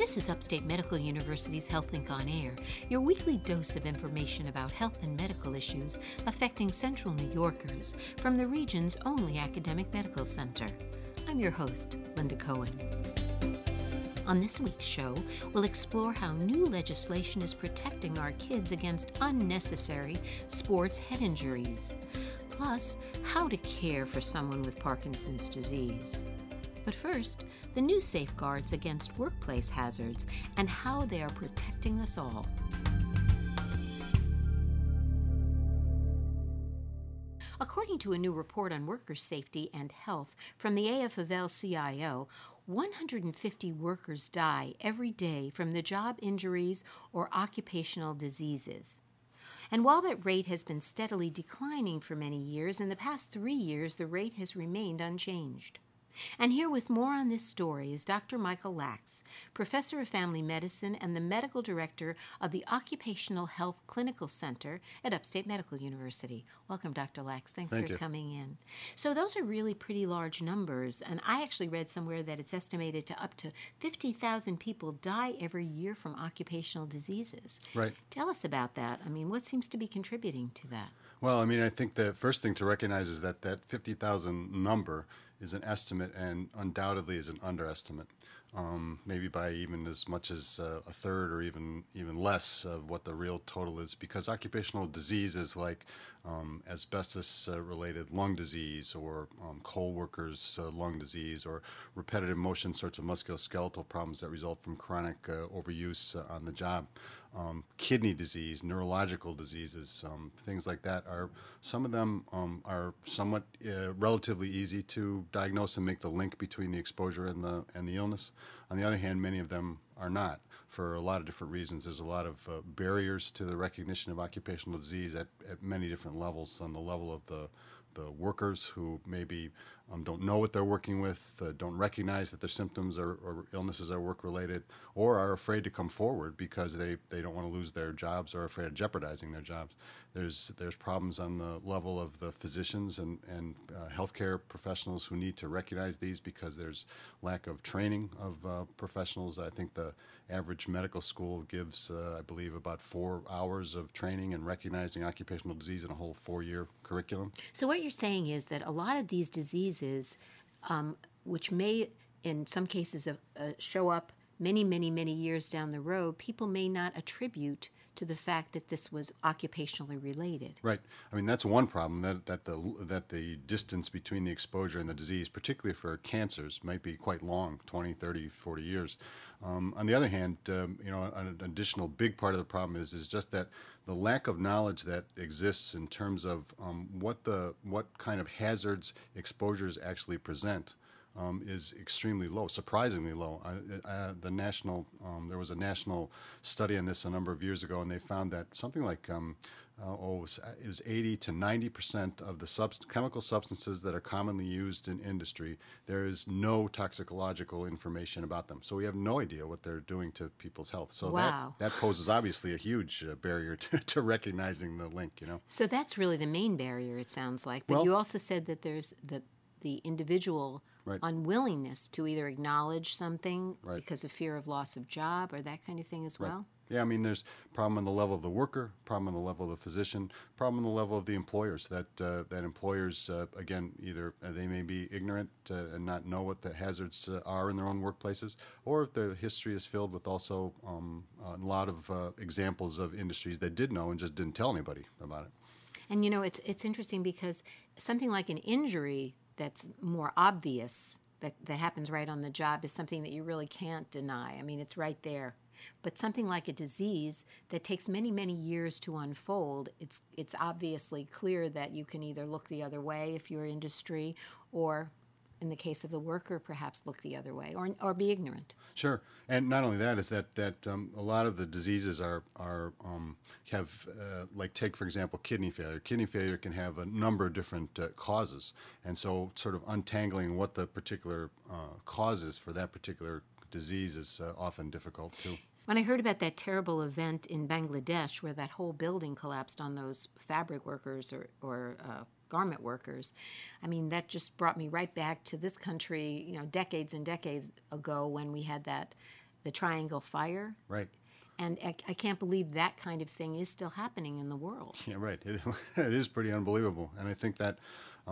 This is Upstate Medical University's HealthLink on Air, your weekly dose of information about health and medical issues affecting Central New Yorkers from the region's only academic medical center. I'm your host, Linda Cohen. On this week's show, we'll explore how new legislation is protecting our kids against unnecessary sports head injuries, plus how to care for someone with Parkinson's disease. But first, the new safeguards against workplace hazards and how they are protecting us all. According to a new report on worker safety and health from the AFL-CIO, 150 workers die every day from the job injuries or occupational diseases. And while that rate has been steadily declining for many years, in the past 3 years the rate has remained unchanged. And here with more on this story is Dr. Michael Lax, Professor of Family Medicine and the Medical Director of the Occupational Health Clinical Center at Upstate Medical University. Welcome, Dr. Lax. Thanks for coming in. So those are really pretty large numbers, and I actually read somewhere that it's estimated to up to 50,000 people die every year from occupational diseases. Right. Tell us about that. I mean, what seems to be contributing to that? Well, I think the first thing to recognize is that 50,000 number is an estimate and undoubtedly is an underestimate, maybe by even as much as a third or even less of what the real total is, because occupational diseases like asbestos-related lung disease or coal workers' lung disease or repetitive motion sorts of musculoskeletal problems that result from chronic overuse on the job, kidney disease, neurological diseases, things like that are some of them are somewhat relatively easy to diagnose and make the link between the exposure and the illness. On the other hand, many of them are not for a lot of different reasons. There's a lot of barriers to the recognition of occupational disease at many different levels. On the level of the workers who maybe don't know what they're working with, don't recognize that their symptoms or illnesses are work-related, or are afraid to come forward because they don't want to lose their jobs or are afraid of jeopardizing their jobs. There's problems on the level of the physicians and healthcare professionals who need to recognize these because there's lack of training of professionals. I think the average medical school gives, I believe, about 4 hours of training in recognizing occupational disease in a whole 4-year curriculum. So what you're saying is that a lot of these diseases, which may in some cases show up many years down the road, people may not attribute to the fact that this was occupationally related. Right. That's one problem, that the distance between the exposure and the disease, particularly for cancers, might be quite long, 20, 30, 40 years. On the other hand, an additional big part of the problem is just that the lack of knowledge that exists in terms of what kind of hazards exposures actually present is extremely low, surprisingly low. There was a national study on this a number of years ago, and they found that something like it was 80 to 90% of the chemical substances that are commonly used in industry, there is no toxicological information about them. So we have no idea what they're doing to people's health. So wow. that poses obviously a huge barrier to recognizing the link. So that's really the main barrier, it sounds like. But you also said that there's the individual right. unwillingness to either acknowledge something right. because of fear of loss of job or that kind of thing as well? Right. Yeah, there's problem on the level of the worker, problem on the level of the physician, problem on the level of the employers, that employers, again, either they may be ignorant and not know what the hazards are in their own workplaces, or if the history is filled with also a lot of examples of industries that did know and just didn't tell anybody about it. And, it's interesting because something like an injury that's more obvious, that happens right on the job, is something that you really can't deny. It's right there. But something like a disease that takes many years to unfold, it's obviously clear that you can either look the other way if you're industry, or in the case of the worker, perhaps look the other way or be ignorant. Sure, and not only that is that a lot of the diseases have take for example kidney failure. Kidney failure can have a number of different causes, and so sort of untangling what the particular cause is for that particular disease is often difficult too. When I heard about that terrible event in Bangladesh where that whole building collapsed on those fabric workers or garment workers, that just brought me right back to this country, decades and decades ago when we had that the Triangle Fire. Right. And I can't believe that kind of thing is still happening in the world. Yeah, right. It is pretty unbelievable, and I think that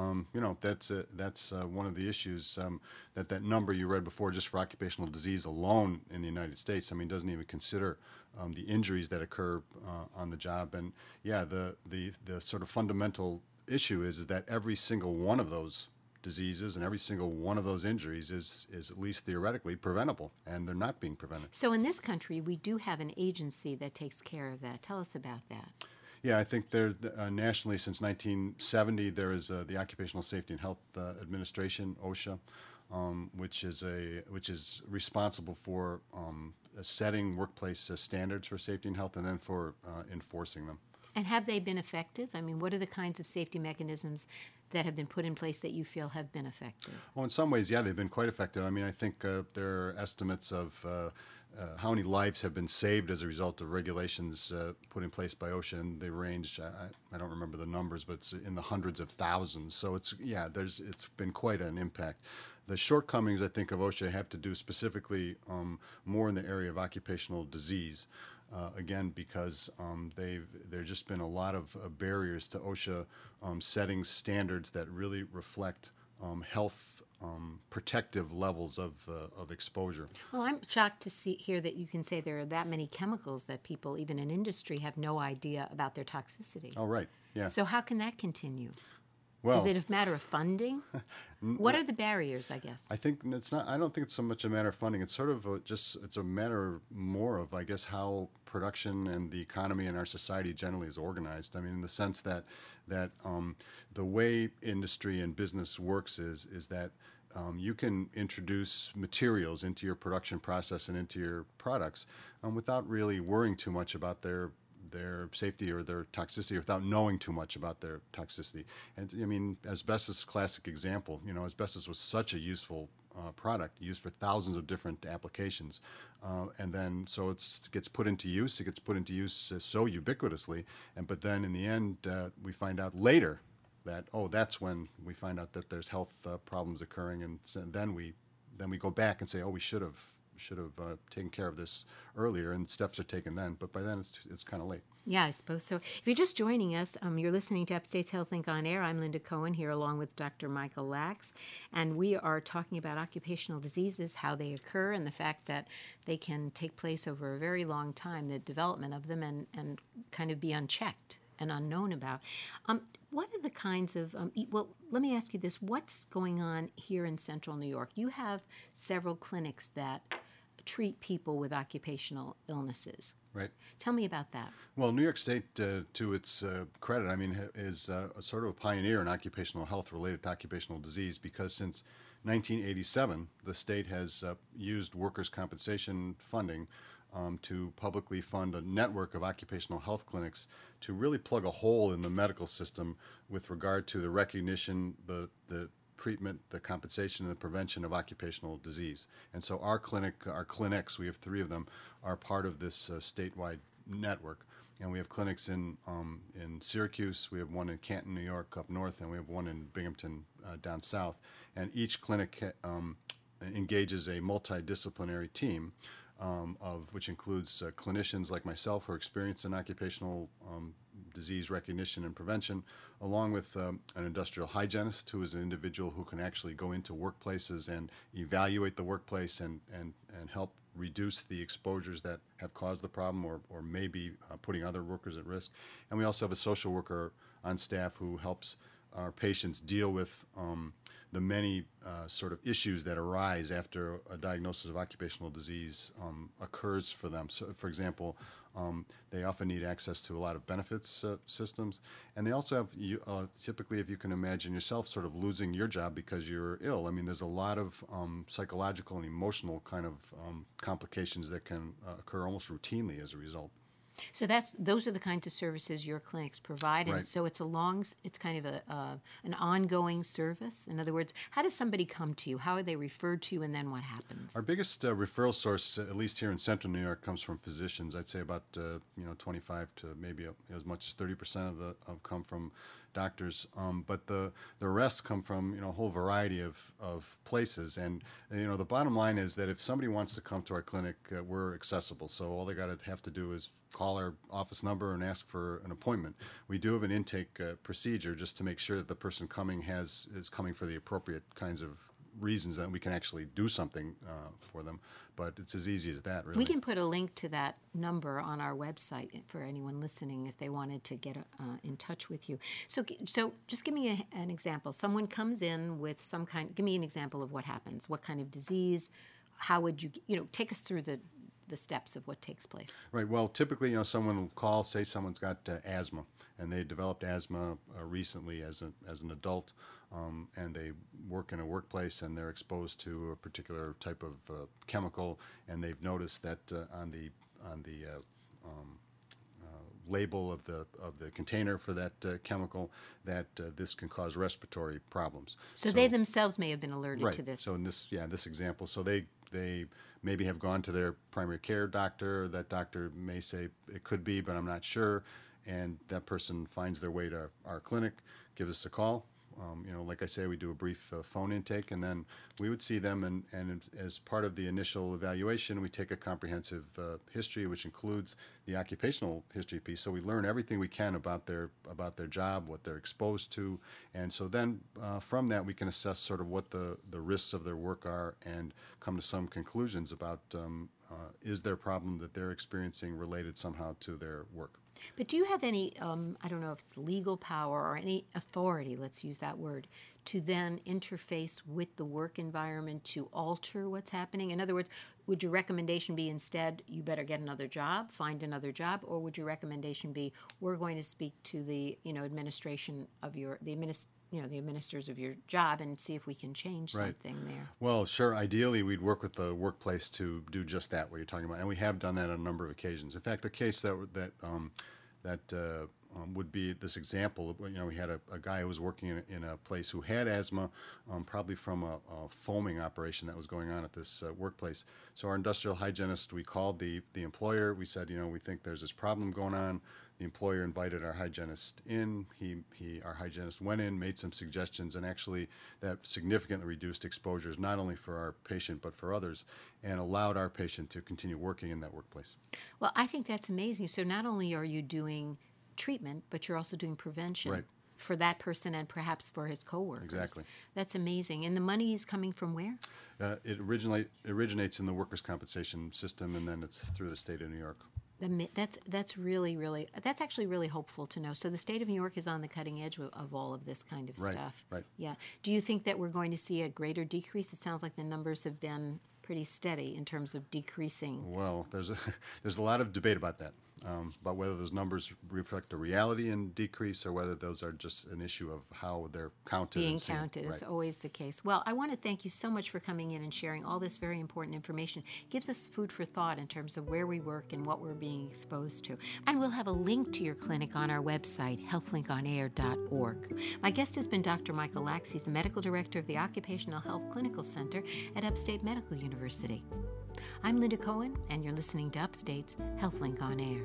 that's one of the issues, that number you read before, just for occupational disease alone in the United States. I mean, doesn't even consider the injuries that occur on the job. And yeah, the sort of fundamental issue is that every single one of those diseases and every single one of those injuries is at least theoretically preventable, and they're not being prevented. So in this country, we do have an agency that takes care of that. Tell us about that. Yeah, I think there nationally since 1970 there is the Occupational Safety and Health Administration, OSHA, which is responsible for setting workplace standards for safety and health, and then for enforcing them. And have they been effective? I mean, what are the kinds of safety mechanisms that have been put in place that you feel have been effective? Well, in some ways, yeah, they've been quite effective. I mean, I think there are estimates of how many lives have been saved as a result of regulations put in place by OSHA, and they range, I don't remember the numbers, but it's in the hundreds of thousands. So it's been quite an impact. The shortcomings, I think, of OSHA have to do specifically more in the area of occupational disease. Again, because there's just been a lot of barriers to OSHA setting standards that really reflect health protective levels of exposure. Well, I'm shocked to hear that you can say there are that many chemicals that people, even in industry, have no idea about their toxicity. Oh, right. Yeah. So how can that continue? Well, is it a matter of funding? What are the barriers, I guess? I think it's not. I don't think it's so much a matter of funding. It's sort of it's a matter more of, I guess, how production and the economy in our society generally is organized. I mean, in the sense that the way industry and business works is that you can introduce materials into your production process and into your products without really worrying too much about their safety or their toxicity, without knowing too much about their toxicity. And I mean, asbestos is a classic example. You know, asbestos was such a useful product used for thousands of different applications, and then so it gets put into use. It gets put into use so ubiquitously, but then in the end, we find out later that that's when we find out that there's health problems occurring, and so then we go back and say, we should have taken care of this earlier, and steps are taken then. But by then, it's kind of late. Yeah, I suppose so. If you're just joining us, you're listening to Upstate's Health Link on Air. I'm Linda Cohen here along with Dr. Michael Lax, and we are talking about occupational diseases, how they occur, and the fact that they can take place over a very long time, the development of them, and kind of be unchecked and unknown about. What are the kinds of, well, let me ask you this. What's going on here in Central New York? You have several clinics that treat people with occupational illnesses. Right. Tell me about that. Well, New York State, to its credit, I mean, is sort of a pioneer in occupational health related to occupational disease, because since 1987, the state has used workers' compensation funding to publicly fund a network of occupational health clinics to really plug a hole in the medical system with regard to the recognition, the treatment, the compensation, and the prevention of occupational disease. And so our clinics, we have 3 of them, are part of this statewide network. And we have clinics in Syracuse, we have one in Canton, New York, up north, and we have one in Binghamton, down south. And each clinic engages a multidisciplinary team which includes clinicians like myself who are experienced in occupational disease recognition and prevention, along with an industrial hygienist who is an individual who can actually go into workplaces and evaluate the workplace and help reduce the exposures that have caused the problem or maybe putting other workers at risk. And we also have a social worker on staff who helps our patients deal with the many sort of issues that arise after a diagnosis of occupational disease occurs for them. So, for example, they often need access to a lot of benefits systems, and they also have typically, if you can imagine yourself sort of losing your job because you're ill. I mean, there's a lot of psychological and emotional kind of complications that can occur almost routinely as a result. So those are the kinds of services your clinics provide, and Right. so it's kind of an ongoing service. In other words, how does somebody come to you? How are they referred to, and then what happens? Our biggest referral source, at least here in Central New York, comes from physicians. I'd say about 25 to maybe as much as 30% of come from doctors. But the rest come from a whole variety of places. And the bottom line is that if somebody wants to come to our clinic, we're accessible. So all they got to have to do is call our office number and ask for an appointment. We do have an intake procedure just to make sure that the person coming is coming for the appropriate kinds of reasons that we can actually do something for them. But it's as easy as that, really. We can put a link to that number on our website for anyone listening if they wanted to get in touch with you. So just give me an example. Someone comes in with some kind. Give me an example of what happens. What kind of disease? How would you take us through the steps of what takes place? Right. Well, typically, someone will call, say someone's got asthma, and they developed asthma recently as an adult, and they work in a workplace and they're exposed to a particular type of chemical, and they've noticed that on the label of the container for that chemical that this can cause respiratory problems. So they themselves may have been alerted right. to this. So in this example, so they maybe have gone to their primary care doctor. That doctor may say it could be, but I'm not sure. And that person finds their way to our clinic, gives us a call. Like I say, we do a brief phone intake, and then we would see them. And as part of the initial evaluation, we take a comprehensive history, which includes the occupational history piece. So we learn everything we can about their job, what they're exposed to, and so then from that we can assess sort of what the risks of their work are, and come to some conclusions about is their problem that they're experiencing related somehow to their work. But do you have any, I don't know if it's legal power or any authority, let's use that word, to then interface with the work environment to alter what's happening? In other words, would your recommendation be instead, you better get another job, find another job, or would your recommendation be, we're going to speak to the, administration of the administrators of your job and see if we can change something there? Well, sure. Ideally, we'd work with the workplace to do just that, what you're talking about, and we have done that on a number of occasions. In fact, a case that would be this example. We had a guy who was working in a place who had asthma, probably from a foaming operation that was going on at this workplace. So our industrial hygienist, we called the employer. We said, we think there's this problem going on. The employer invited our hygienist in. Our hygienist went in, made some suggestions, and actually that significantly reduced exposures, not only for our patient but for others, and allowed our patient to continue working in that workplace. Well, I think that's amazing. So not only are you doing treatment, but you're also doing prevention for that person and perhaps for his coworkers. Exactly. That's amazing. And the money is coming from where? It originates in the workers' compensation system, and then it's through the state of New York. That's really that's actually really hopeful to know. So the state of New York is on the cutting edge of all of this kind of stuff. Right. Yeah. Do you think that we're going to see a greater decrease? It sounds like the numbers have been pretty steady in terms of decreasing. Well, there's a lot of debate about that. About whether those numbers reflect a reality and decrease, or whether those are just an issue of how they're counted. Being counted is always the case. Well, I want to thank you so much for coming in and sharing all this very important information. It gives us food for thought in terms of where we work and what we're being exposed to. And we'll have a link to your clinic on our website, healthlinkonair.org. My guest has been Dr. Michael Lax. He's the Medical Director of the Occupational Health Clinical Center at Upstate Medical University. I'm Linda Cohen, and you're listening to Upstate's HealthLink on Air.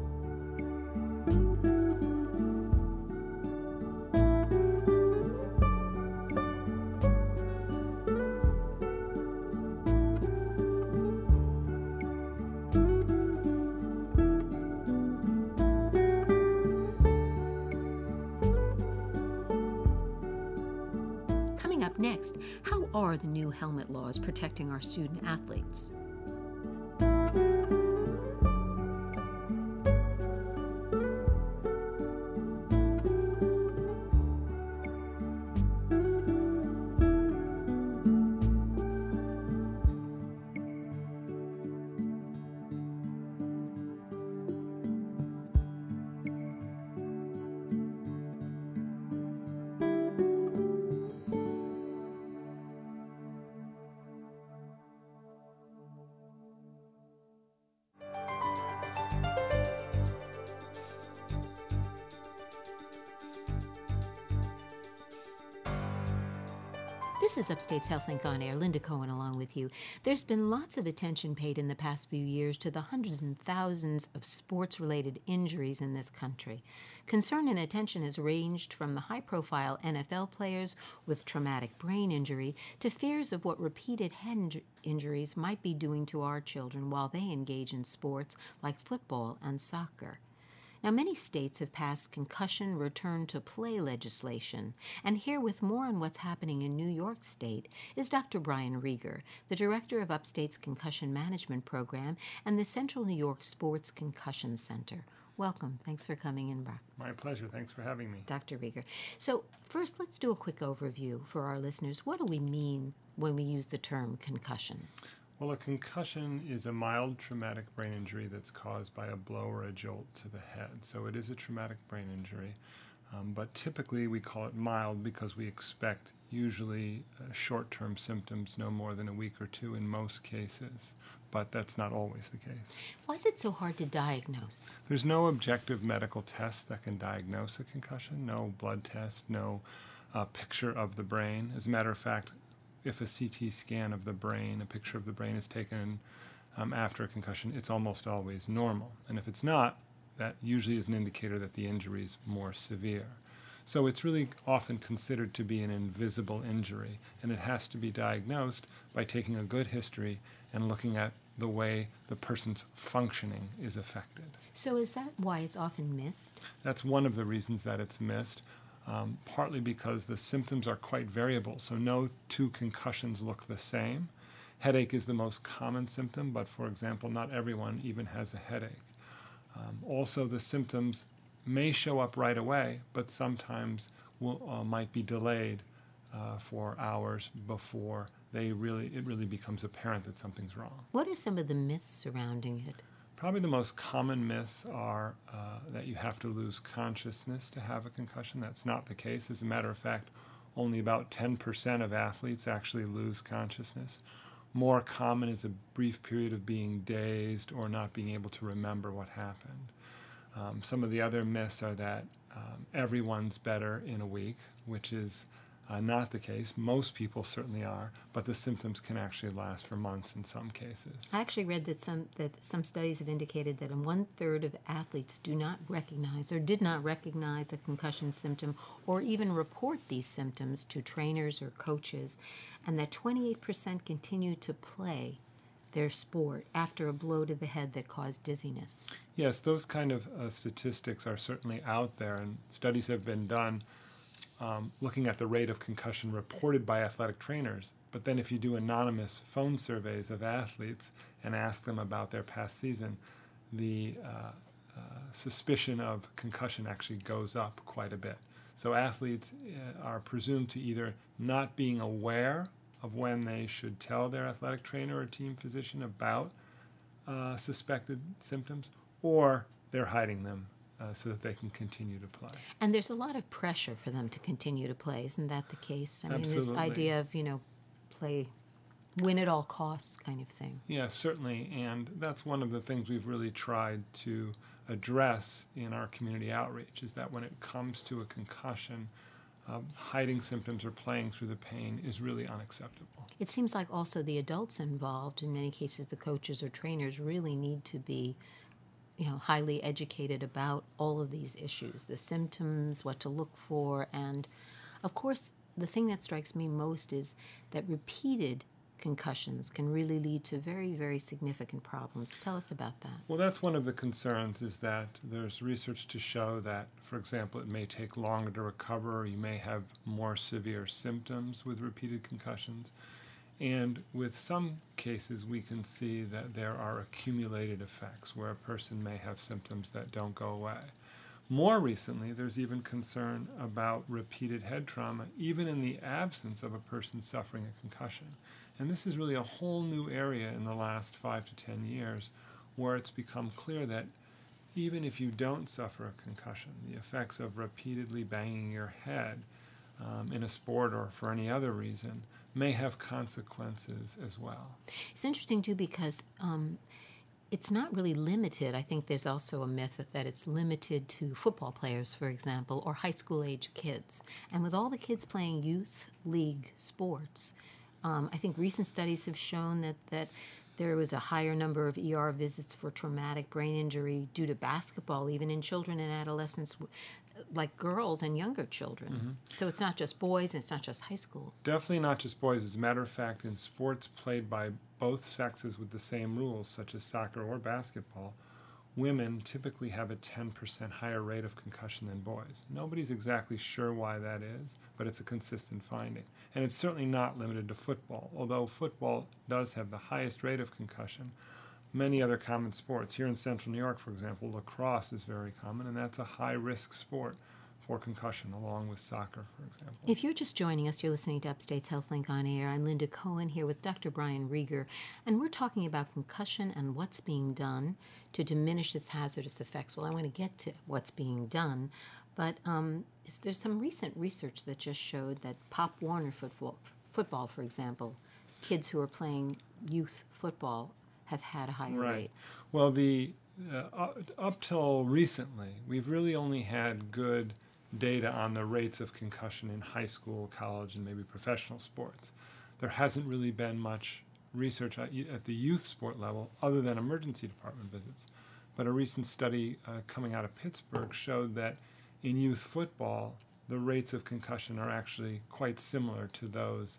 Coming up next, how are the new helmet laws protecting our student athletes? This is Upstate's HealthLink on Air. Linda Cohen along with you. There's been lots of attention paid in the past few years to the hundreds and thousands of sports-related injuries in this country. Concern and attention has ranged from the high-profile NFL players with traumatic brain injury to fears of what repeated head injuries might be doing to our children while they engage in sports like football and soccer. Now, many states have passed concussion return to play legislation, and here with more on what's happening in New York State is Dr. Brian Rieger, the director of Upstate's Concussion Management Program and the Central New York Sports Concussion Center. Welcome. Thanks for coming in, Brock. My pleasure. Thanks for having me. Dr. Rieger. So first, let's do a quick overview for our listeners. What do we mean when we use the term concussion? Well, a concussion is a mild traumatic brain injury that's caused by a blow or a jolt to the head. So it is a traumatic brain injury, but typically we call it mild because we expect usually short-term symptoms, no more than a week or two in most cases, but that's not always the case. Why is it so hard to diagnose? There's no objective medical test that can diagnose a concussion, no blood test, no picture of the brain. As a matter of fact, if a CT scan of the brain, a picture of the brain is taken after a concussion, it's almost always normal. And if it's not, that usually is an indicator that the injury is more severe. So it's really often considered to be an invisible injury, and it has to be diagnosed by taking a good history and looking at the way the person's functioning is affected. So is that why it's often missed? That's one of the reasons that it's missed. Partly because the symptoms are quite variable, so no two concussions look the same. Headache is the most common symptom, but for example, not everyone even has a headache. Also, the symptoms may show up right away, but sometimes might be delayed for hours before it really becomes apparent that something's wrong. What are some of the myths surrounding it? Probably the most common myths are that you have to lose consciousness to have a concussion. That's not the case. As a matter of fact, only about 10% of athletes actually lose consciousness. More common is a brief period of being dazed or not being able to remember what happened. Some of the other myths are that everyone's better in a week, which is not the case. Most people certainly are, but the symptoms can actually last for months in some cases. I actually read that some studies have indicated that 1/3 of athletes do not recognize or did not recognize a concussion symptom or even report these symptoms to trainers or coaches, and that 28% continue to play their sport after a blow to the head that caused dizziness. Yes, those kind of statistics are certainly out there, and studies have been done looking at the rate of concussion reported by athletic trainers. But then if you do anonymous phone surveys of athletes and ask them about their past season, the suspicion of concussion actually goes up quite a bit. So athletes are presumed to either not being aware of when they should tell their athletic trainer or team physician about suspected symptoms, or they're hiding them so that they can continue to play. And there's a lot of pressure for them to continue to play. Isn't that the case? I mean, this Absolutely. idea of, play, win at all costs kind of thing. Yeah, certainly. And that's one of the things we've really tried to address in our community outreach, is that when it comes to a concussion, hiding symptoms or playing through the pain is really unacceptable. It seems like also the adults involved, in many cases the coaches or trainers, really need to be highly educated about all of these issues, the symptoms, what to look for, and of course the thing that strikes me most is that repeated concussions can really lead to very, very significant problems. Tell us about that. Well, that's one of the concerns, is that there's research to show that, for example, it may take longer to recover, or you may have more severe symptoms with repeated concussions. And with some cases, we can see that there are accumulated effects where a person may have symptoms that don't go away. More recently, there's even concern about repeated head trauma, even in the absence of a person suffering a concussion. And this is really a whole new area in the last 5 to 10 years, where it's become clear that even if you don't suffer a concussion, the effects of repeatedly banging your head in a sport or for any other reason may have consequences as well. It's interesting, too, because it's not really limited. I think there's also a myth that it's limited to football players, for example, or high school age kids. And with all the kids playing youth league sports, I think recent studies have shown that there was a higher number of ER visits for traumatic brain injury due to basketball, even in children and adolescents, like girls and younger children. So it's not just boys and it's not just high school. Definitely not just boys. As a matter of fact, in sports played by both sexes with the same rules, such as soccer or basketball, women typically have a 10% higher rate of concussion than boys. Nobody's exactly sure why that is, but it's a consistent finding. And it's certainly not limited to football, although football does have the highest rate of concussion. Many other common sports. Here in Central New York, for example, lacrosse is very common, and that's a high-risk sport for concussion, along with soccer, for example. If you're just joining us, you're listening to Upstate's HealthLink on Air. I'm Linda Cohen here with Dr. Brian Rieger, and we're talking about concussion and what's being done to diminish its hazardous effects. Well, I want to get to what's being done, but there's some recent research that just showed that Pop Warner football, for example, kids who are playing youth football have had a higher rate. Well, up till recently, we've really only had good data on the rates of concussion in high school, college, and maybe professional sports. There hasn't really been much research at the youth sport level other than emergency department visits. But a recent study coming out of Pittsburgh showed that in youth football, the rates of concussion are actually quite similar to those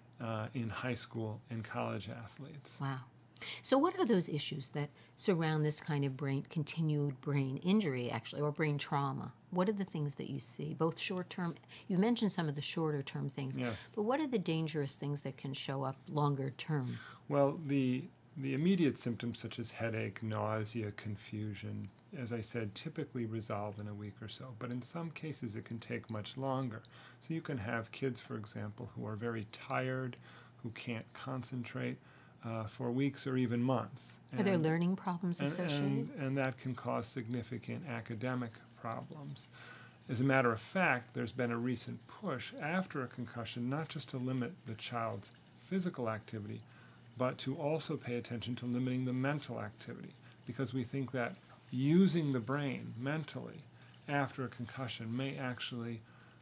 in high school and college athletes. Wow. So what are those issues that surround this kind of continued brain injury, actually, or brain trauma? What are the things that you see, both short-term? You mentioned some of the shorter-term things. Yes. But what are the dangerous things that can show up longer-term? Well, the immediate symptoms such as headache, nausea, confusion, as I said, typically resolve in a week or so. But in some cases, it can take much longer. So you can have kids, for example, who are very tired, who can't concentrate, for weeks or even months. Are there learning problems associated? And that can cause significant academic problems. As a matter of fact, there's been a recent push after a concussion not just to limit the child's physical activity, but to also pay attention to limiting the mental activity, because we think that using the brain mentally after a concussion may actually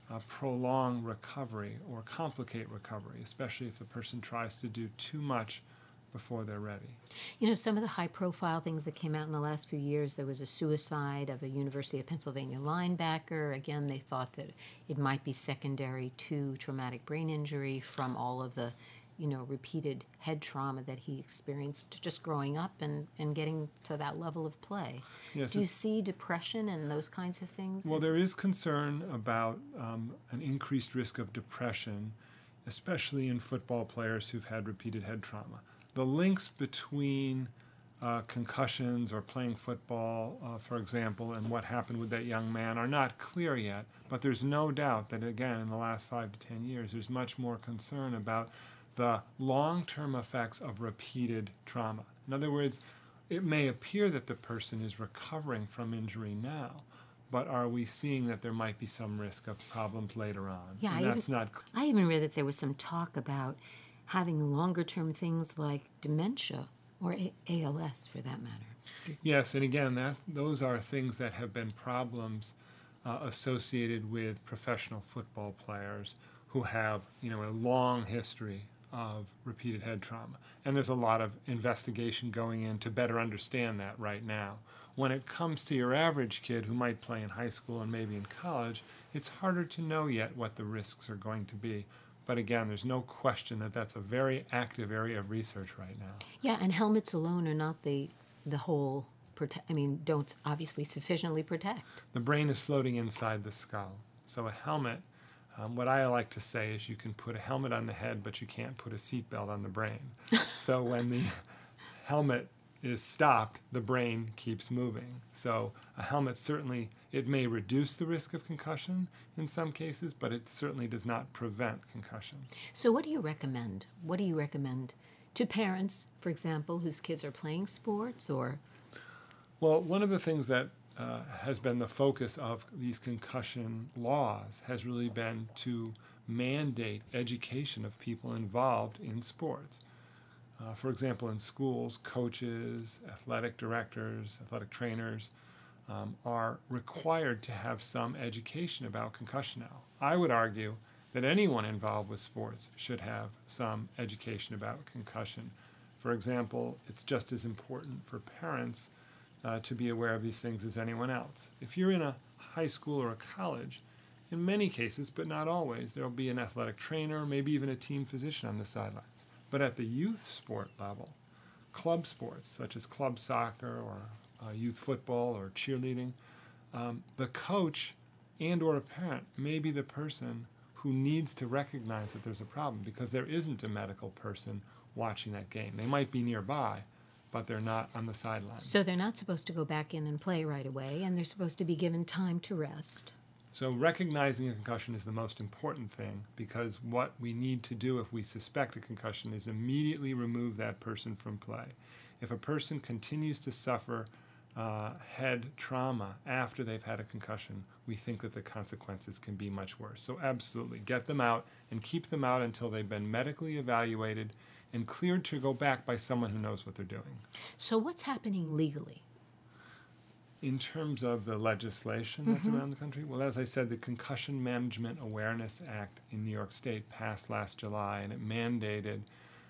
prolong recovery or complicate recovery, especially if the person tries to do too much before they're ready. You know, some of the high-profile things that came out in the last few years, there was a suicide of a University of Pennsylvania linebacker. Again, they thought that it might be secondary to traumatic brain injury from all of the, repeated head trauma that he experienced just growing up and getting to that level of play. Yes, do you see depression and those kinds of things? Well, there is concern about an increased risk of depression, especially in football players who've had repeated head trauma. The links between concussions or playing football, for example, and what happened with that young man are not clear yet, but there's no doubt that, again, in the last 5 to 10 years, there's much more concern about the long-term effects of repeated trauma. In other words, it may appear that the person is recovering from injury now, but are we seeing that there might be some risk of problems later on? Yeah, I even read that there was some talk about having longer-term things like dementia or ALS, for that matter. Yes, and again, those are things that have been problems associated with professional football players who have, a long history of repeated head trauma. And there's a lot of investigation going in to better understand that right now. When it comes to your average kid who might play in high school and maybe in college, it's harder to know yet what the risks are going to be. But again, there's no question that that's a very active area of research right now. Yeah, and helmets alone are not the whole, don't obviously sufficiently protect. The brain is floating inside the skull. So a helmet, what I like to say is you can put a helmet on the head, but you can't put a seatbelt on the brain. So when the helmet is stopped, the brain keeps moving. So a helmet certainly, it may reduce the risk of concussion in some cases, but it certainly does not prevent concussion. So what do you recommend? What do you recommend to parents, for example, whose kids are playing sports or? Well, one of the things that has been the focus of these concussion laws has really been to mandate education of people involved in sports. For example, in schools, coaches, athletic directors, athletic trainers are required to have some education about concussion now. I would argue that anyone involved with sports should have some education about concussion. For example, it's just as important for parents to be aware of these things as anyone else. If you're in a high school or a college, in many cases, but not always, there will be an athletic trainer, maybe even a team physician on the sidelines. But at the youth sport level, club sports such as club soccer or youth football or cheerleading, the coach and or a parent may be the person who needs to recognize that there's a problem because there isn't a medical person watching that game. They might be nearby, but they're not on the sidelines. So they're not supposed to go back in and play right away, and they're supposed to be given time to rest. So recognizing a concussion is the most important thing, because what we need to do if we suspect a concussion is immediately remove that person from play. If a person continues to suffer head trauma after they've had a concussion, we think that the consequences can be much worse. So absolutely, get them out and keep them out until they've been medically evaluated and cleared to go back by someone who knows what they're doing. So what's happening legally? In terms of the legislation that's around the country, well, as I said, the Concussion Management Awareness Act in New York State passed last July, and it mandated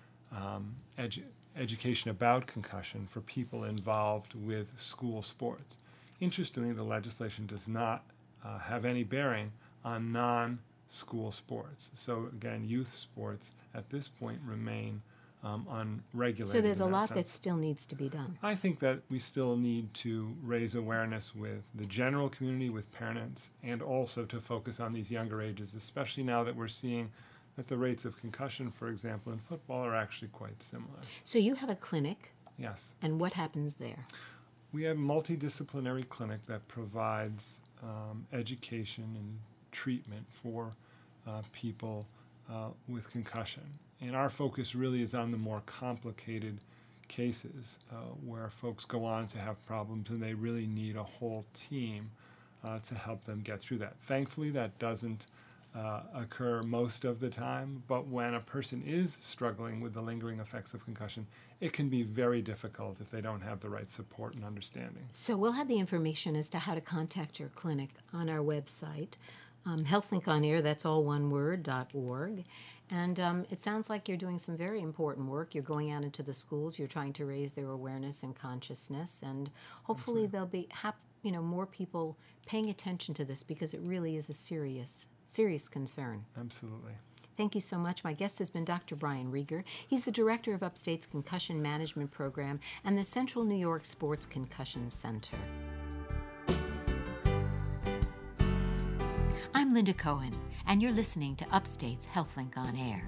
education about concussion for people involved with school sports. Interestingly, the legislation does not have any bearing on non-school sports. So again, youth sports at this point remain unregulated. So there's a in that lot sense. that still needs to be done. I think that we still need to raise awareness with the general community, with parents, and also to focus on these younger ages, especially now that we're seeing that the rates of concussion, for example, in football are actually quite similar. So you have a clinic, Yes. and what happens there? We have a multidisciplinary clinic that provides education and treatment for people with concussion. And our focus really is on the more complicated cases where folks go on to have problems and they really need a whole team to help them get through that. Thankfully, that doesn't occur most of the time, but when a person is struggling with the lingering effects of concussion, it can be very difficult if they don't have the right support and understanding. So we'll have the information as to how to contact your clinic on our website, HealthLink on Air, that's all one word, .org. And it sounds like you're doing some very important work. You're going out into the schools. You're trying to raise their awareness and consciousness, and hopefully there'll be more people paying attention to this, because it really is a serious concern. Absolutely. Thank you so much. My guest has been Dr. Brian Rieger. He's the director of Upstate's Concussion Management Program and the Central New York Sports Concussion Center. I'm Linda Cohen, and you're listening to Upstate's HealthLink on Air.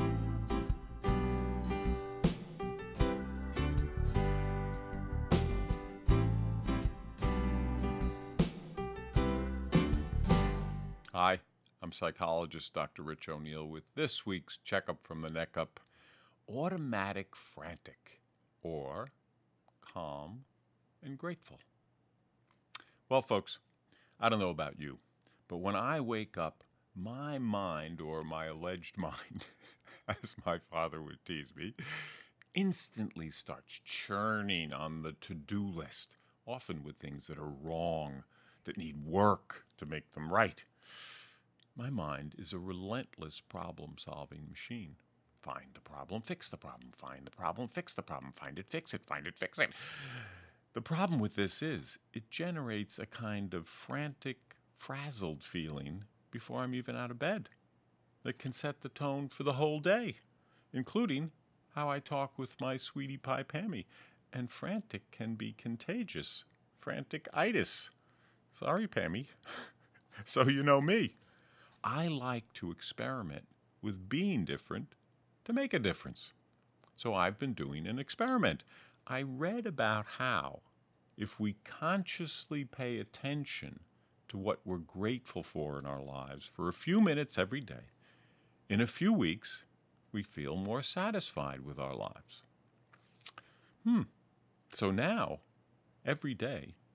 Hi, I'm psychologist Dr. Rich O'Neill with this week's Checkup from the Neck Up: automatic frantic, or calm and grateful. Well, folks, I don't know about you, but when I wake up, my mind, or my alleged mind, as my father would tease me, instantly starts churning on the to-do list, often with things that are wrong, that need work to make them right. My mind is a relentless problem-solving machine. Find the problem, fix the problem, find the problem, fix the problem, find it, fix it, find it, fix it. The problem with this is it generates a kind of frantic, frazzled feeling before I'm even out of bed that can set the tone for the whole day, including how I talk with my sweetie pie Pammy. And frantic can be contagious. Frantic-itis. Sorry, Pammy. So you know me. I like to experiment with being different to make a difference. So I've been doing an experiment. I read about how, if we consciously pay attention to what we're grateful for in our lives for a few minutes every day, in a few weeks, we feel more satisfied with our lives. So now, every day,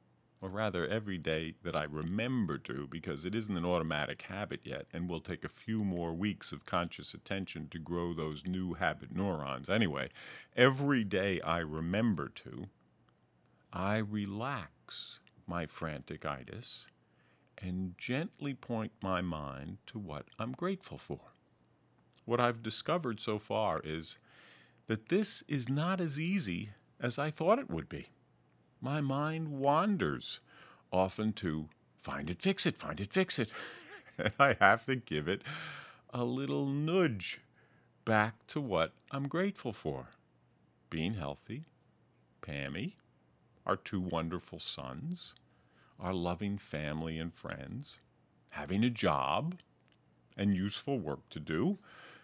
or rather every day that I remember to, because it isn't an automatic habit yet, and will take a few more weeks of conscious attention to grow those new habit neurons. Anyway, every day I remember to, I relax my frantic itis and gently point my mind to what I'm grateful for. What I've discovered so far is that this is not as easy as I thought it would be. My mind wanders, often to find it, fix it, find it, fix it. And I have to give it a little nudge back to what I'm grateful for. Being healthy, Pammy, our 2 wonderful sons, our loving family and friends, having a job and useful work to do, and ...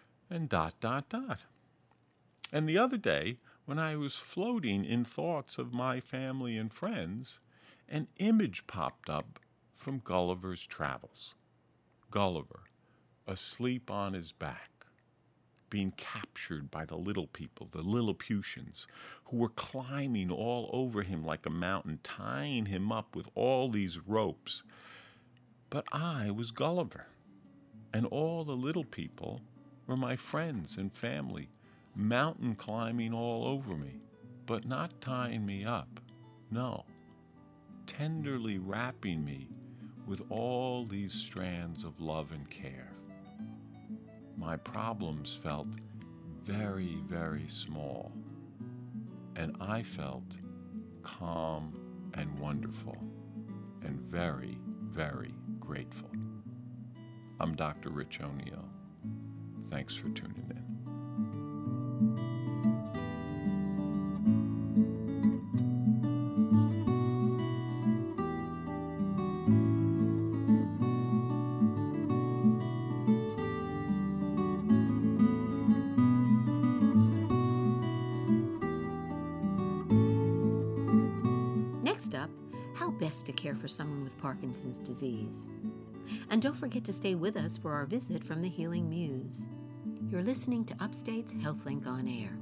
And the other day, when I was floating in thoughts of my family and friends, an image popped up from Gulliver's Travels. Gulliver, asleep on his back, being captured by the little people, the Lilliputians, who were climbing all over him like a mountain, tying him up with all these ropes. But I was Gulliver, and all the little people were my friends and family, mountain climbing all over me, but not tying me up. No, tenderly wrapping me with all these strands of love and care. My problems felt very, very small, and I felt calm and wonderful and very, very grateful. I'm Dr. Rich O'Neill. Thanks for tuning in. Next up, how best to care for someone with Parkinson's disease. And don't forget to stay with us for our visit from the Healing Muse. You're listening to Upstate's HealthLink on Air.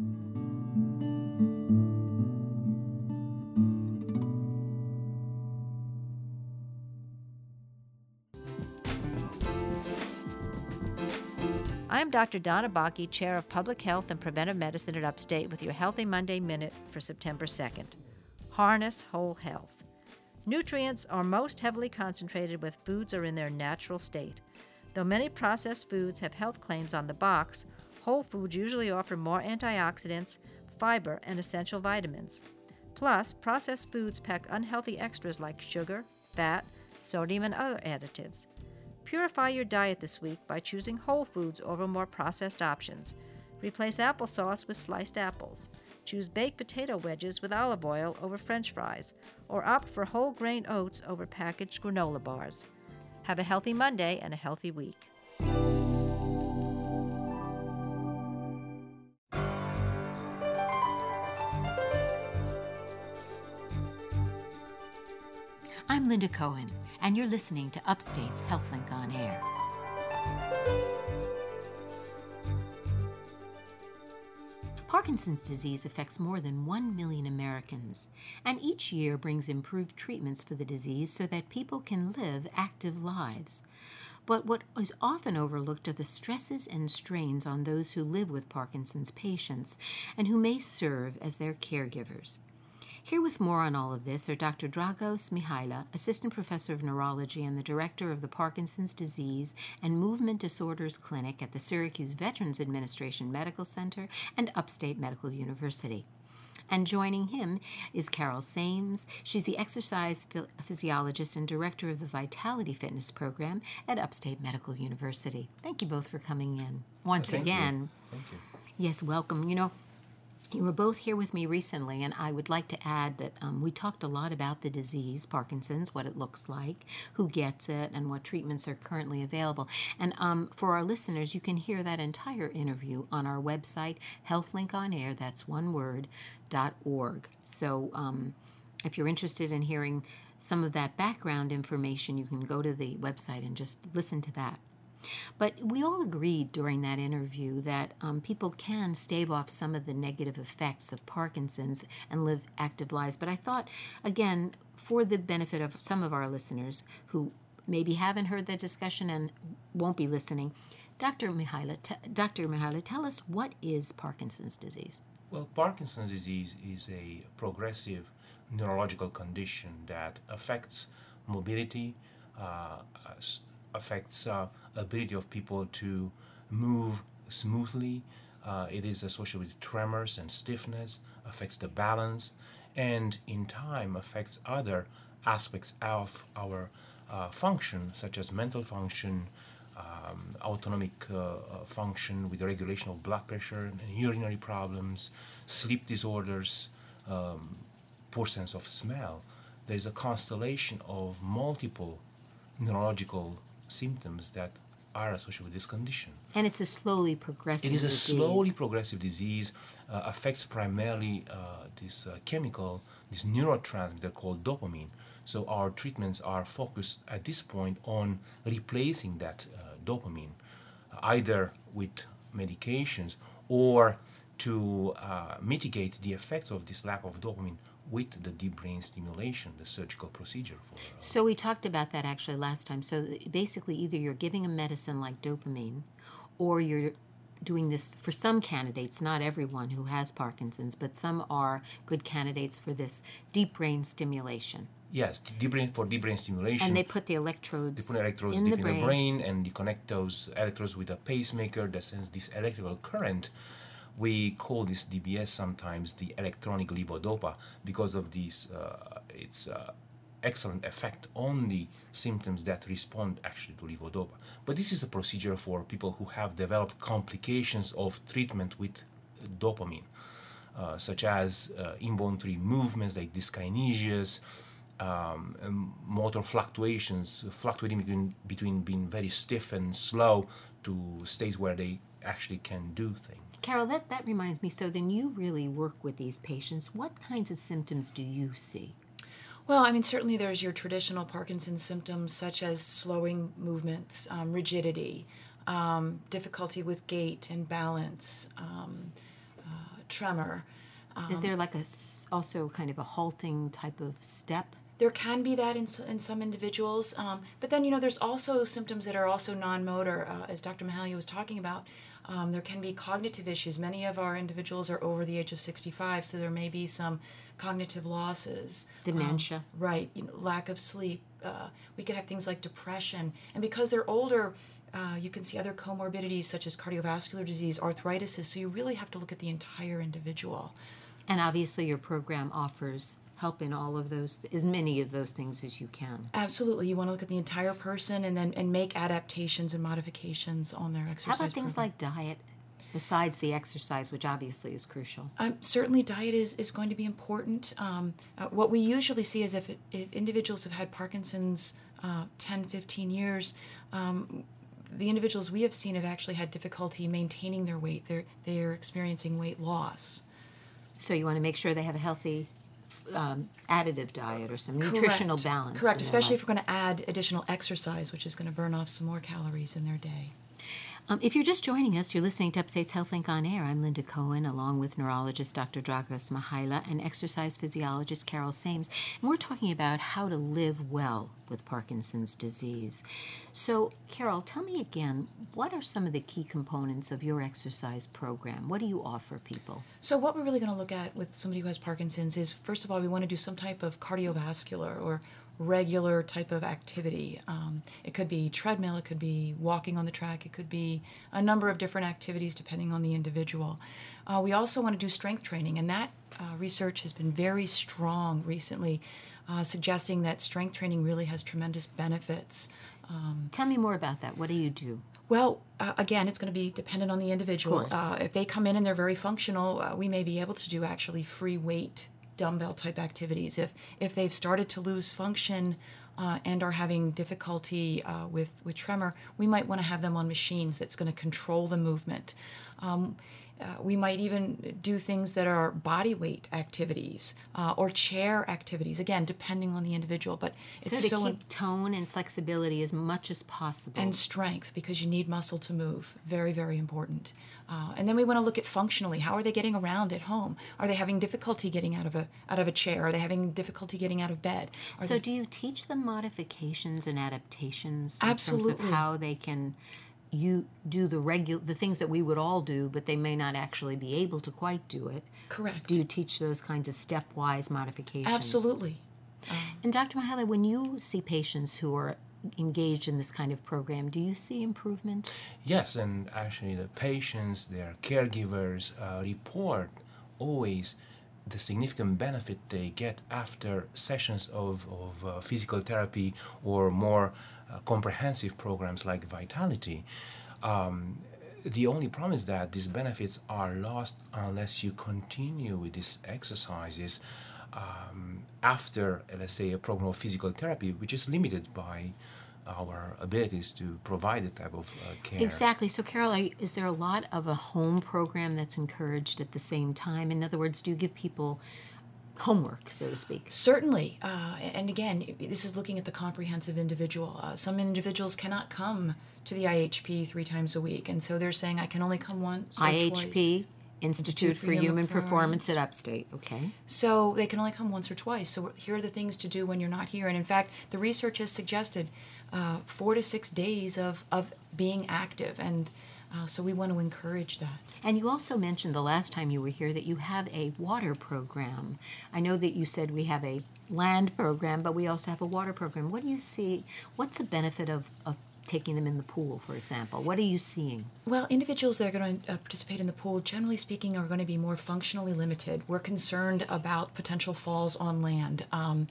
I'm Dr. Donna Bakke, Chair of Public Health and Preventive Medicine at Upstate, with your Healthy Monday Minute for September 2nd. Harness whole health. Nutrients are most heavily concentrated when foods are in their natural state. Though many processed foods have health claims on the box, whole foods usually offer more antioxidants, fiber, and essential vitamins. Plus, processed foods pack unhealthy extras like sugar, fat, sodium, and other additives. Purify your diet this week by choosing whole foods over more processed options. Replace applesauce with sliced apples. Choose baked potato wedges with olive oil over French fries, or opt for whole grain oats over packaged granola bars. Have a healthy Monday and a healthy week. I'm Linda Cohen, and you're listening to Upstate's HealthLink on Air. Parkinson's disease affects more than 1 million Americans, and each year brings improved treatments for the disease so that people can live active lives. But what is often overlooked are the stresses and strains on those who live with Parkinson's patients and who may serve as their caregivers. Here with more on all of this are Dr. Dragos Mihaila, Assistant Professor of Neurology and the Director of the Parkinson's Disease and Movement Disorders Clinic at the Syracuse Veterans Administration Medical Center and Upstate Medical University. And joining him is Carol Sames. She's the exercise physiologist and director of the Vitality Fitness Program at Upstate Medical University. Thank you both for coming in once again. Thank you. Yes, welcome. You were both here with me recently, and I would like to add that we talked a lot about the disease, Parkinson's, what it looks like, who gets it, and what treatments are currently available. And for our listeners, you can hear that entire interview on our website, HealthLinkOnAir, that's one word, .org. So if you're interested in hearing some of that background information, you can go to the website and just listen to that. But we all agreed during that interview that people can stave off some of the negative effects of Parkinson's and live active lives. But I thought, again, for the benefit of some of our listeners who maybe haven't heard that discussion and won't be listening, Dr. Mihaila, tell us, what is Parkinson's disease? Well, Parkinson's disease is a progressive neurological condition that affects mobility, affects ability of people to move smoothly. It is associated with tremors and stiffness, affects the balance, and in time affects other aspects of our function, such as mental function, autonomic function with the regulation of blood pressure and urinary problems, sleep disorders, poor sense of smell. There's a constellation of multiple neurological symptoms that are associated with this condition. And it's a slowly progressive disease. It is a slowly progressive disease, affects primarily this chemical, this neurotransmitter called dopamine. So our treatments are focused at this point on replacing that dopamine, either with medications or to mitigate the effects of this lack of dopamine with the deep brain stimulation, the surgical procedure. So we talked about that actually last time. So basically either you're giving a medicine like dopamine, or you're doing this for some candidates, not everyone who has Parkinson's, but some are good candidates for this deep brain stimulation. Yes, deep brain stimulation. And they put the electrodes, in the brain, and you connect those electrodes with a pacemaker that sends this electrical current. We call this DBS sometimes the electronic levodopa because of this its excellent effect on the symptoms that respond actually to levodopa. But this is a procedure for people who have developed complications of treatment with dopamine, such as involuntary movements like dyskinesias, motor fluctuations, fluctuating between being very stiff and slow to states where they actually can do things. Carol, that reminds me, so then you really work with these patients. What kinds of symptoms do you see? Well, I mean, certainly there's your traditional Parkinson's symptoms such as slowing movements, rigidity, difficulty with gait and balance, tremor. Is there like also kind of a halting type of step? There can be that in some individuals, but then, there's also symptoms that are also non-motor, as Dr. Mihaila was talking about. There can be cognitive issues. Many of our individuals are over the age of 65, so there may be some cognitive losses. Dementia. Right, lack of sleep. We could have things like depression. And because they're older, you can see other comorbidities such as cardiovascular disease, arthritis, so you really have to look at the entire individual. And obviously your program offers help in all of those, as many of those things as you can. Absolutely. You want to look at the entire person and make adaptations and modifications on their exercise How about things program. like diet, besides the exercise, which obviously is crucial? Certainly diet is going to be important. What we usually see is if individuals have had Parkinson's 10, 15 years, the individuals we have seen have actually had difficulty maintaining their weight. They're experiencing weight loss. So you want to make sure they have a healthy additive diet or some nutritional balance. Correct, especially if we're going to add additional exercise, which is going to burn off some more calories in their day. If you're just joining us, you're listening to Upstate's HealthLink on Air. I'm Linda Cohen, along with neurologist Dr. Dragos Mihaila and exercise physiologist Carol Sames. And we're talking about how to live well with Parkinson's disease. So, Carol, tell me again, what are some of the key components of your exercise program? What do you offer people? So what we're really going to look at with somebody who has Parkinson's is, first of all, we want to do some type of cardiovascular or regular type of activity. It could be treadmill, it could be walking on the track, it could be a number of different activities depending on the individual. We also want to do strength training, and that research has been very strong recently, suggesting that strength training really has tremendous benefits. Tell me more about that. What do you do? Well, again, it's going to be dependent on the individual. Of course. If they come in and they're very functional, we may be able to do actually free weight dumbbell type activities. If they've started to lose function and are having difficulty with tremor, we might want to have them on machines that's going to control the movement. We might even do things that are body weight activities or chair activities, again, depending on the individual. But it's so to keep tone and flexibility as much as possible. and strength, because you need muscle to move. Very, very important. And then we want to look at functionally. How are they getting around at home? Are they having difficulty getting out of a chair? Are they having difficulty getting out of bed? So do you teach them modifications and adaptations in Absolutely. terms of how they can do the things that we would all do, but they may not actually be able to quite do it? Correct. Do you teach those kinds of stepwise modifications? Absolutely. And Dr. Mihaela, when you see patients who are engaged in this kind of program, do you see improvement? Yes, and actually the patients, their caregivers report always the significant benefit they get after sessions of physical therapy or more comprehensive programs like Vitality. The only problem is that these benefits are lost unless you continue with these exercises after, let's say, a program of physical therapy, which is limited by our abilities to provide that type of care. Exactly. So, Carol, is there a lot of a home program that's encouraged at the same time? In other words, do you give people homework, so to speak? Certainly. And again, this is looking at the comprehensive individual. Some individuals cannot come to the IHP 3 times a week, and so they're saying, I can only come once or IHP, twice. Institute for Human Performance at Upstate. Okay. So they can only come once or twice. So here are the things to do when you're not here. And in fact, the research has suggested 4 to 6 days of being active. And so we want to encourage that. And you also mentioned the last time you were here that you have a water program. I know that you said we have a land program, but we also have a water program. What do you see? What's the benefit of taking them in the pool, for example? What are you seeing? Well, individuals that are going to participate in the pool, generally speaking, are going to be more functionally limited. We're concerned about potential falls on land.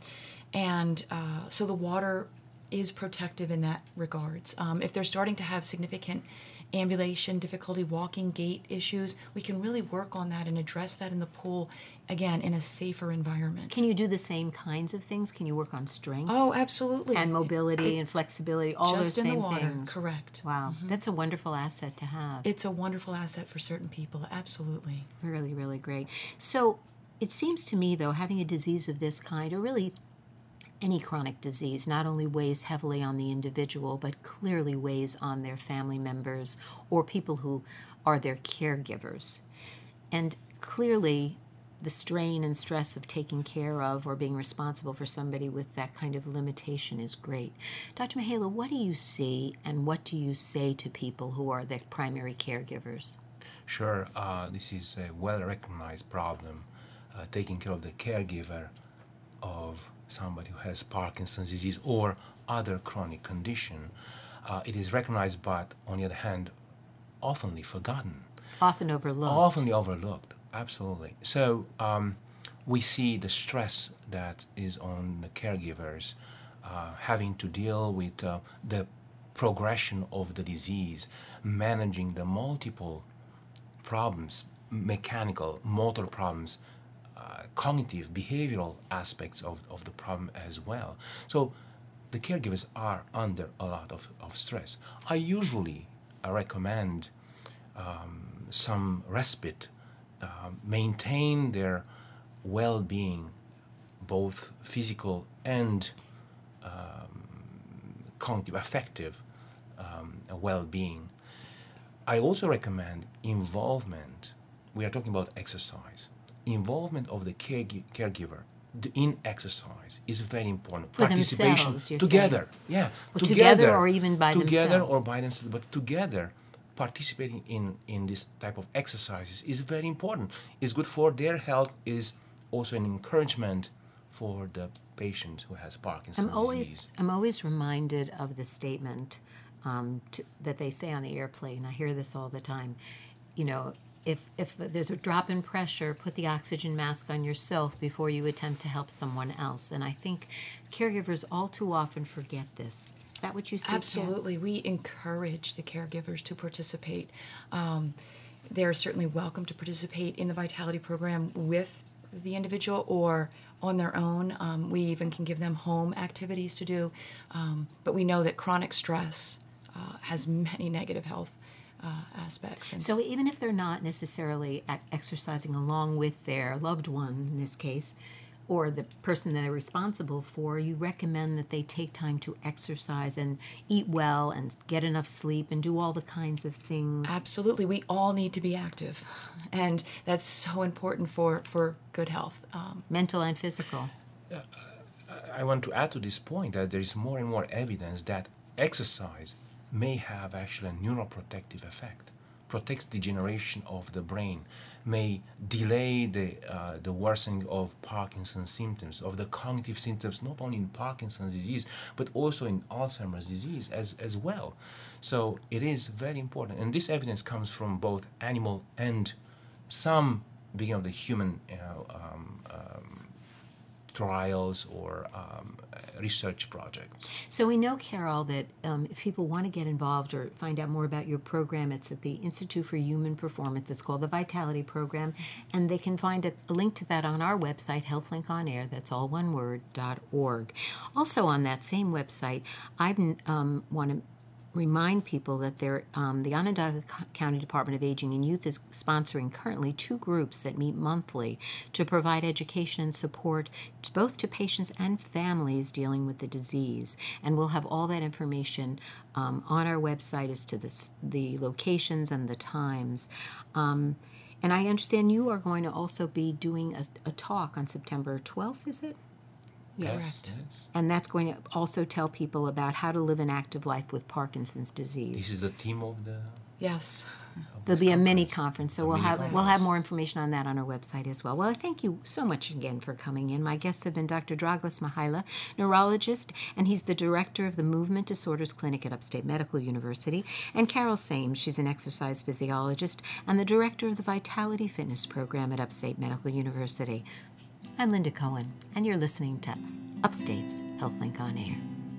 So the water is protective in that regards. If they're starting to have significant ambulation, difficulty walking, gait issues, we can really work on that and address that in the pool, again, in a safer environment. Can you do the same kinds of things? Can you work on strength? Oh, absolutely. And mobility and flexibility, all those just in the same water, things. correct. Wow, that's a wonderful asset to have. It's a wonderful asset for certain people, absolutely. Really, really great. So it seems to me, though, having a disease of this kind, or really any chronic disease, not only weighs heavily on the individual, but clearly weighs on their family members or people who are their caregivers. And clearly, the strain and stress of taking care of or being responsible for somebody with that kind of limitation is great. Dr. Mihaela, what do you see and what do you say to people who are their primary caregivers? Sure, this is a well-recognized problem, taking care of the caregiver of somebody who has Parkinson's disease or other chronic condition. It is recognized, but on the other hand, oftenly forgotten. Often overlooked. Often overlooked, absolutely. So we see the stress that is on the caregivers, having to deal with the progression of the disease, managing the multiple problems, mechanical, motor problems, cognitive, behavioral aspects of the problem as well. So the caregivers are under a lot of stress. I usually recommend some respite, maintain their well-being, both physical and cognitive, affective well-being. I also recommend involvement. We are talking about exercise. Involvement of the caregiver in exercise is very important. For Participation themselves, you're together, saying. yeah, Well, together or even by together themselves. or by themselves, but together, participating in this type of exercises is very important. It's good for their health. Is also an encouragement for the patient who has Parkinson's disease. I'm always reminded of the statement that they say on the airplane. I hear this all the time. You know, if there's a drop in pressure, put the oxygen mask on yourself before you attempt to help someone else. And I think caregivers all too often forget this. Is that what you see? Absolutely. We encourage the caregivers to participate. They're certainly welcome to participate in the Vitality program with the individual or on their own. We even can give them home activities to do. But we know that chronic stress has many negative health aspects. And So even if they're not necessarily exercising along with their loved one, in this case, or the person that they're responsible for, you recommend that they take time to exercise and eat well and get enough sleep and do all the kinds of things. Absolutely. We all need to be active. And that's so important for good health. Mental and physical. I want to add to this point that there is more and more evidence that exercise may have actually a neuroprotective effect, protects degeneration of the brain, may delay the worsening of Parkinson's symptoms, of the cognitive symptoms, not only in Parkinson's disease, but also in Alzheimer's disease as well. So it is very important. And this evidence comes from both animal and some beginning of the human trials or research projects. So we know, Carol, that if people want to get involved or find out more about your program, it's at the Institute for Human Performance. It's called the Vitality Program, and they can find a link to that on our website, HealthLink On Air, that's all one word, .org. Also on that same website, I want to remind people that the Onondaga County Department of Aging and Youth is sponsoring currently 2 groups that meet monthly to provide education and support both to patients and families dealing with the disease. And we'll have all that information on our website as to the locations and the times. And I understand you are going to also be doing a talk on September 12th, is it? Yes. And that's going to also tell people about how to live an active life with Parkinson's disease. This is the theme of the... Yes. There'll be a mini conference, so we'll have conference. more information on that on our website as well. Well, I thank you so much again for coming in. My guests have been Dr. Dragos Mihaila, neurologist, and he's the director of the Movement Disorders Clinic at Upstate Medical University, and Carol Sames, she's an exercise physiologist and the director of the Vitality Fitness Program at Upstate Medical University. I'm Linda Cohen, and you're listening to Upstate's HealthLink On Air.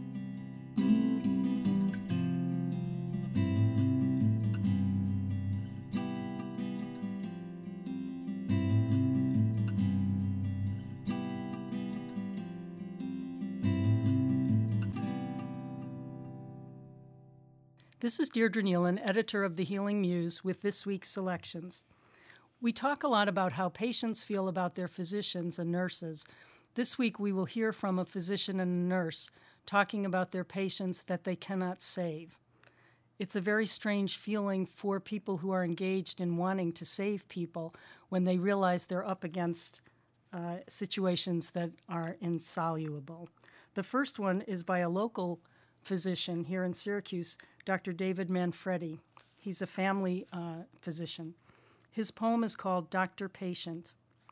This is Deirdre Nealon, editor of The Healing Muse, with this week's selections. We talk a lot about how patients feel about their physicians and nurses. This week we will hear from a physician and a nurse talking about their patients that they cannot save. It's a very strange feeling for people who are engaged in wanting to save people when they realize they're up against situations that are insoluble. The first one is by a local physician here in Syracuse, Dr. David Manfredi. He's a family physician. His poem is called Dr. Patient.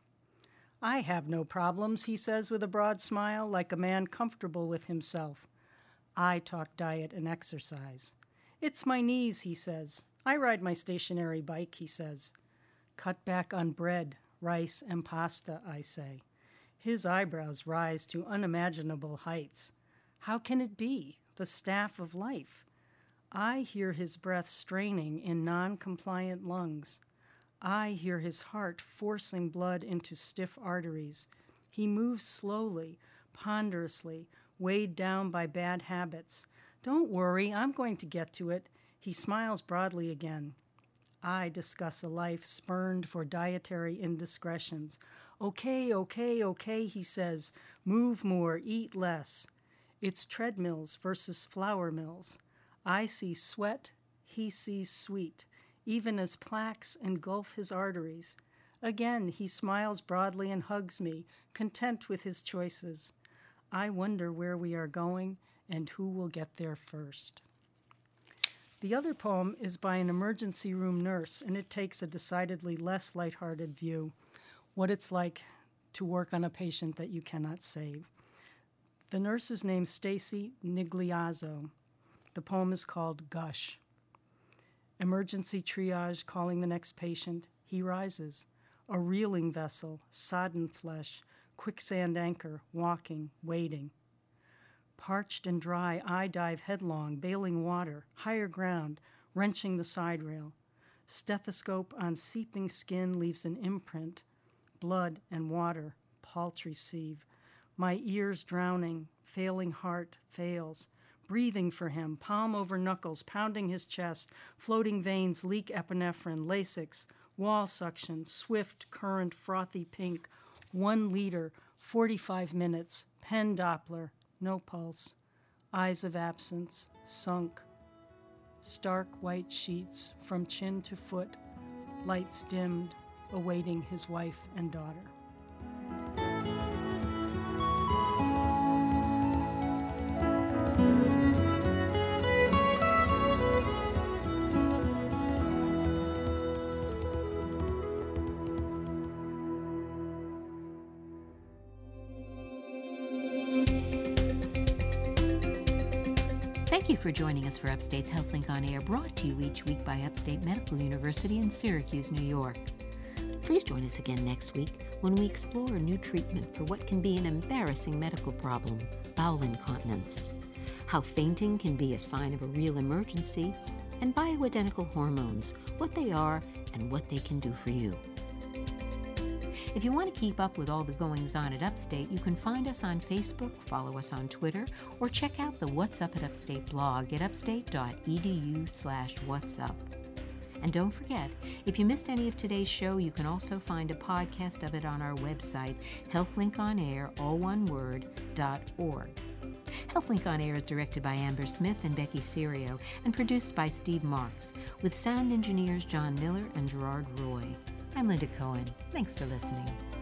I have no problems, he says with a broad smile, like a man comfortable with himself. I talk diet and exercise. It's my knees, he says. I ride my stationary bike, he says. Cut back on bread, rice, and pasta, I say. His eyebrows rise to unimaginable heights. How can it be? The staff of life. I hear his breath straining in non-compliant lungs. I hear his heart forcing blood into stiff arteries. He moves slowly, ponderously, weighed down by bad habits. Don't worry, I'm going to get to it. He smiles broadly again. I discuss a life spurned for dietary indiscretions. Okay, he says. Move more, eat less. It's treadmills versus flour mills. I see sweat, he sees sweet, even as plaques engulf his arteries. Again, he smiles broadly and hugs me, content with his choices. I wonder where we are going and who will get there first. The other poem is by an emergency room nurse, and it takes a decidedly less lighthearted view, what it's like to work on a patient that you cannot save. The nurse is named Stacy Nigliazzo. The poem is called Gush. Emergency triage calling the next patient. He rises. A reeling vessel, sodden flesh, quicksand anchor, walking, waiting. Parched and dry, I dive headlong, bailing water, higher ground, wrenching the side rail. Stethoscope on seeping skin leaves an imprint. Blood and water, paltry sieve. My ears drowning, failing heart fails. breathing for him, palm over knuckles, pounding his chest, floating veins leak epinephrine, Lasix, wall suction, swift current, frothy pink, 1 liter, 45 minutes, pen Doppler, no pulse, eyes of absence, sunk, stark white sheets from chin to foot, lights dimmed, awaiting his wife and daughter. Thank you for joining us for Upstate's HealthLink on Air, brought to you each week by Upstate Medical University in Syracuse, New York. Please join us again next week when we explore a new treatment for what can be an embarrassing medical problem, bowel incontinence, how fainting can be a sign of a real emergency, and bioidentical hormones, what they are and what they can do for you. If you want to keep up with all the goings-on at Upstate, you can find us on Facebook, follow us on Twitter, or check out the What's Up at Upstate blog at upstate.edu/whatsup. And don't forget, if you missed any of today's show, you can also find a podcast of it on our website, healthlinkonair, all one word, .org. HealthLink on Air is directed by Amber Smith and Becky Serio and produced by Steve Marks, with sound engineers John Miller and Gerard Roy. I'm Linda Cohen. Thanks for listening.